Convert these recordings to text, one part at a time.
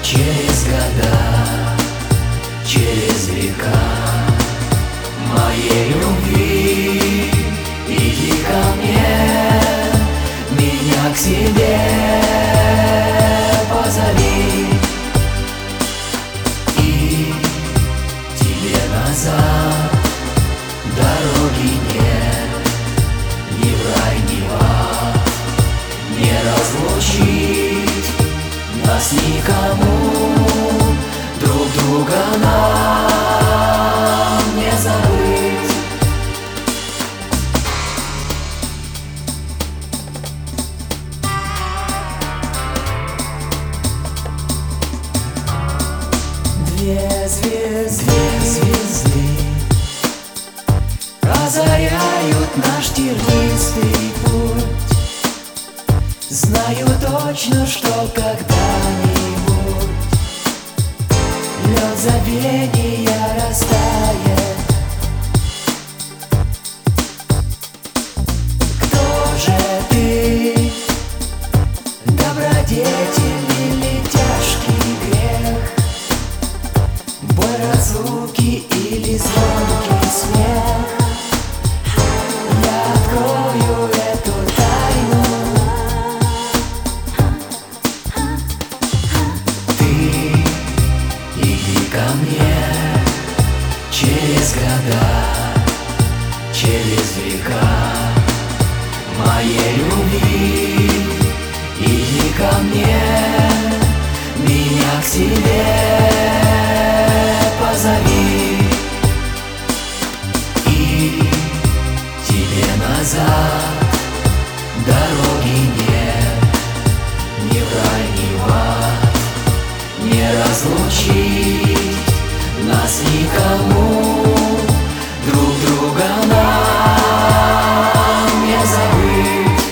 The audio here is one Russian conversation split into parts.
через года, через века моей любви. Иди ко мне, меня к себе позови, и тебе назад дороги нет, ни в рай, ни в ад, не разлучить нас никому, друг друга нам не забыть. Две звезды озаряют наш тернистый путь. Знаю точно, что когда-нибудь лед забвения растает. Кто же ты, добродетель или тяжкий грех, боль разлуки или звонкий смех? Я открою эту тайну. Ты иди ко мне через года, через века моей любви. Иди ко мне, меня к себе позови, и тебе назад дороги нет, ни в рай, ни в ад, не разлучить нас никому, друг друга нам не забыть.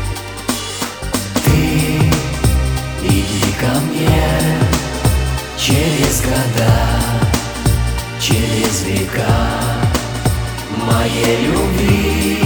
Ты иди ко мне через года, через века моей любви.